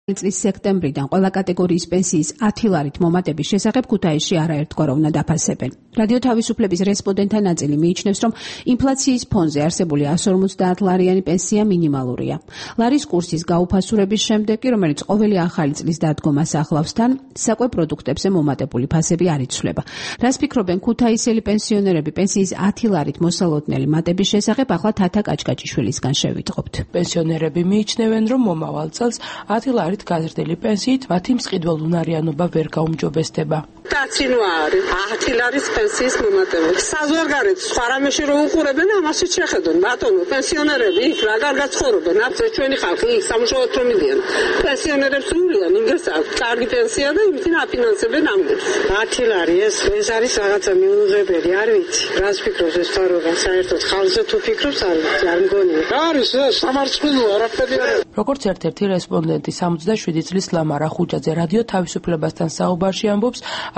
წლის სექტემბრიდან ყველა კატეგორიის პენსიის 10 ლარით მომატების შესახებ ქუთაისში არაერთგვაროვნად უნდა დაფასებენ. რადიო თავისუფლების რესპონდენტთა ნაწილი მიიჩნევს, რომ ინფლაციის ფონზე არსებული 150 ლარიანი პენსია მინიმალურია. ლარის კურსის გაუფასურების შემდეგ კი, რომელიც ყოველი ახალი წლის დადგომას ახლავს თან, საკვე პროდუქტებზე მომატებული ფასები არ იცვლება. რას ფიქრობენ ქუთაისელი პენსიონერები პენსიის 10 ლარით მოსალოდნელი მატების შესახებ, ახლა თათა კაჭკაჭიშვილისგან შევიტყობთ. პენსიონერები მიიჩნევენ, რომ მომავალ წელს 10 ლარით გაზრდილი პენსიით მათი მსყიდველ უნარიანობა ვერ გაუმჯობესდება. დაცინვა არის 10 ლარის პენსიის მომატება. საზღვარგარეთ სხვა რამეში რომ უყურებენ, ამაში შეხედონ. ბატონო, პენსიონერები იქ რა კარგად ცხოვრობენ, აბსოლუტურად ჩვენი ხალხი იქ სამუშაოდ რომ მიდიან. პენსიონერებს უნდიან იმას კარგი პენსია და იმითი აფინანსებენ ამდენს. 10 ლარი ეს არის რაღაცა მიუღებელი, არ ვიცი. რას ფიქრობს ეს თარობა? საერთოდ ხალხზე თუ ფიქრობს, არ მგონია. არის ეს სამართლოა, არაფერი არ. როგორც ერთ-ერთი რესპონდენტი 67 წლის ლამარა ხუჯაძე რადიო თავისუფლებასთან საუბარში ამბობს,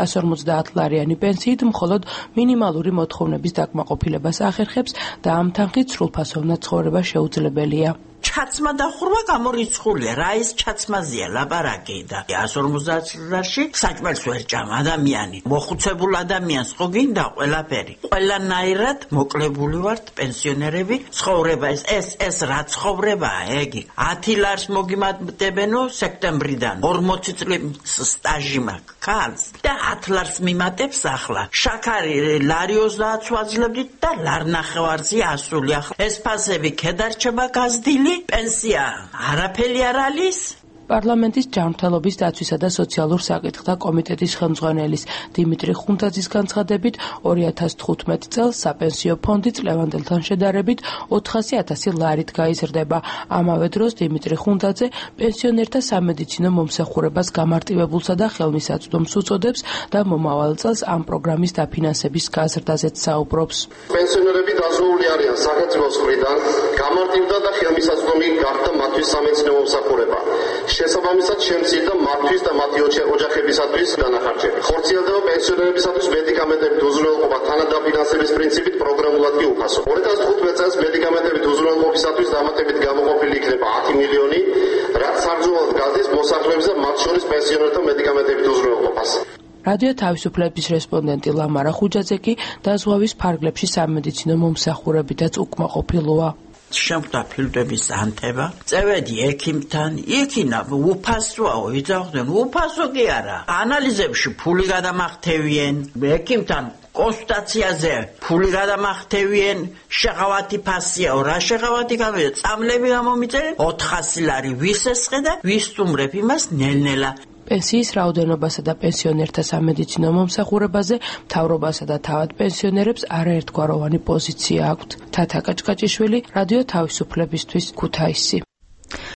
150 ლარიანი პენსიით მხოლოდ მინიმალური მოთხოვნების დაკმაყოფილებას ახერხებს და ამ თანხით სრულფასოვნად ცხოვრება შეუძლებელია. ჩაცმა და ხურვა გამორიცხულია, რა ის ჩაცმაზია ლაპარაკი და 150 ლარში საჭმელს ვერ ჭამ ადამიანი. მოხუცებულ ადამიანს ხო გინდა ყველაფერი. ყველანაირად მოკლებული ვართ პენსიონერები, ცხოვრება ეს რა ცხოვრებაა, ეგი. 10 ლარს მოგიმატებენო სექტემბრიდან 40 წლის სტაჟი მაქვს ქალს და 10 ლარს მიმატებს ახლა. შაქარი ლარი 30 ვაძლევდით და ლარნახევარზე ასული. ეს ფასები ქედარჩება გაზრდილი პენსია არაფერი არ არის. პარლამენტის ჯანმრთელობის დაცვისა და სოციალურ საკითხთა კომიტეტის ხელმძღვანელის დიმიტრი ხუნდაძის განცხადებით 2015 წელს საპენსიო ფონდი წლევანდელთან შედარებით 400.000 ლარით გაიზრდება. ამავე დროს დიმიტრი ხუნდაძე პენსიონერთა სამედიცინო მომსახურებას გამარტივებულსა და ხელმისაწვდომს უწოდებს და მომავალ წელს ამ პროგრამის დაფინანსების გაზრდაზეც საუბრობს. პენსიონერები დაზრული არიან სახელმწიფოს მხრიდან, გამარტივდა და ხელმისაწვდომი გახდა მათთვის სამედიცინო მომსახურება. შესაბამისად შემცირდა მათთვის და მათი ოჯახებისათვის დანახარჯები. ხორციელდება პენსიონერებისათვის მედიკამენტებით უზრუნველყოფა თანადაფინანსების პრინციპით პროგრამულად კი უფასო. 2015 წელს მედიკამენტებით უზრუნველყოფისათვის დამატებით გამოყოფილი იქნება 10 მილიონი, რაც საგრძნობლად გაზრდის მოსახლეობის და მათ შორის პენსიონერთა მედიკამენტებით უზრუნველყოფას. რადიო თავისუფლების რესპონდენტი ლამარა ხუჯაძე კი დაზღვავის ფარგლებში სამედიცინო მომსახურებითაც უკმაყოფილოა. შემდგა ფილტვების ანთება, წევედი ექიმთან, იქინა უფასოა, იძახდნენ, უფასო კი არა. ანალიზებში ფული გადამახთევიან, ექიმთან კონსულტაციაზე ფული გადამახთევიან, შეღავათი ფასია, რა შეღავათი გამოვიდა, წამლები გამომიწერენ, 400 ლარი ვის ესხე და ვის სტუმრებ იმას ნელ-ნელა. პენსიის რაოდენობასა და პენსიონერთა სამედიცინო მომსახურებაზე მთავრობასა და თავად პენსიონერებს არაერთგვაროვანი პოზიცია აქვთ. თათა კაჭკაჭიშვილი, რადიო თავისუფლებისთვის, ქუთაისი.